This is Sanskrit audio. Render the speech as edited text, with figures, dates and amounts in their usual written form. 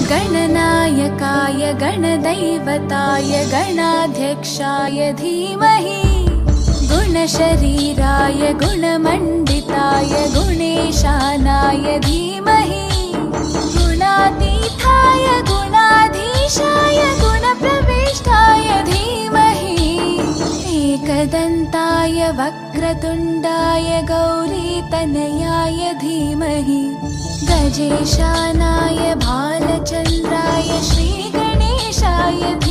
गणनायकाय गणदैवताय गणाध्यक्षाय धीमहि गुणशरीराय गुणमण्डिताय गुणेशानाय धीमहि गुणातीताय गुणाधीशाय गुणप्रविष्टाय धीमहि एकदन्ताय वक्रतुण्डाय गौरीतनयाय धीमहि गजेशानाय भालचन्द्राय श्रीगणेशाय